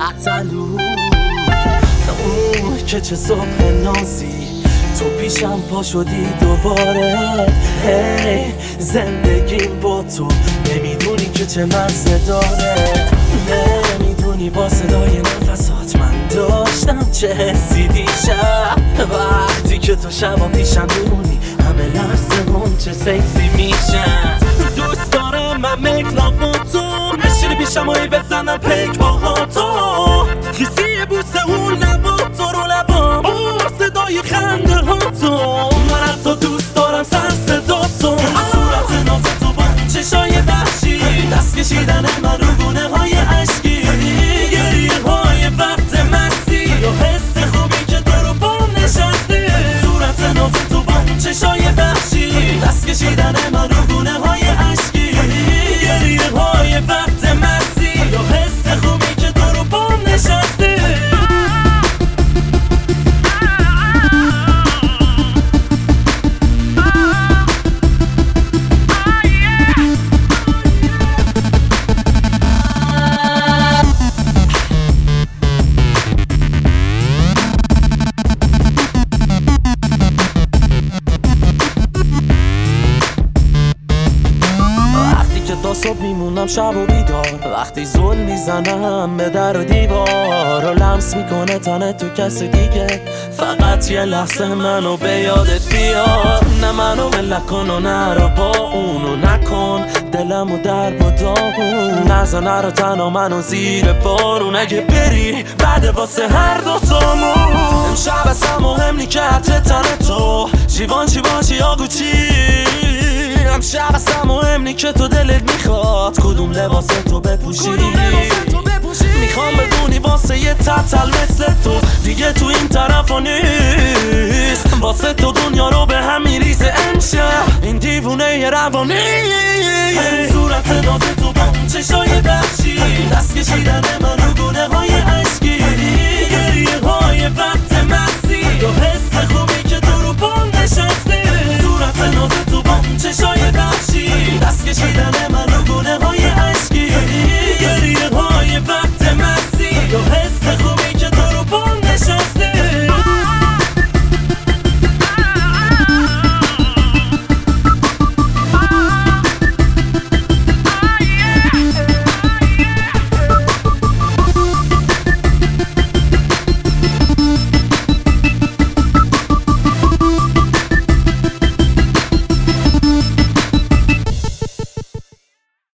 قتلو اون که چه صبح نازی تو پیشم پا شدی دوباره. هی زندگیم با تو نمیدونی که چه مزه داره، نمیدونی با صدای نفسات من داشتم چه حسی دیشب. وقتی که تو شبا پیشم میمونی همه لحظه‌مون چه سکسی میشن. دوست دارم من مکلاق با تو نشینی پیشم و بزنم پیک با تو، کسی بوسه اون لبا تو رو لبا صدای خنده ها تو. من حتی دوست دارم سر صدا تو، صورت ناز تو با چشای وحشی، دست کشیدن من رو گونه های عشقی، گریه های وقت مستی یا حس خوبی که تو رو با نشستی. صورت ناز تو با چشای وحشی، دست کشیدن من رو گونه های عشقی، گریه های وقت مستی یا حس خوبی که تو رو با نشستی. تا صبح میمونم شب و بیدار، وقتی زل میزنم به در و دیوار و لمس میکنه تنه تو کس دیگه، فقط یه لحظه منو به یادت بیار. نه منو ملک کن و نرو با اونو نکن دلمو در با داغون، نزن رو تنها منو زیر بارون. اگه بری بعد واسه هر دوتامون امشب اصلا مهم نی که عطر تنه تو شیوان چی باشی یا گوچی. امشب اصلا مهم نی که تو دلت میخواد کدوم لباس تو بپوشی. میخوام بدونی واسه یه تتل مثل تو دیگه تو این طرفا نیست، واسه تو دنیا رو به هم میریزه امشب این دیوونه ی روانی. صورت ناز تو با چشای وحشی، دست کشیدن من رو گونه های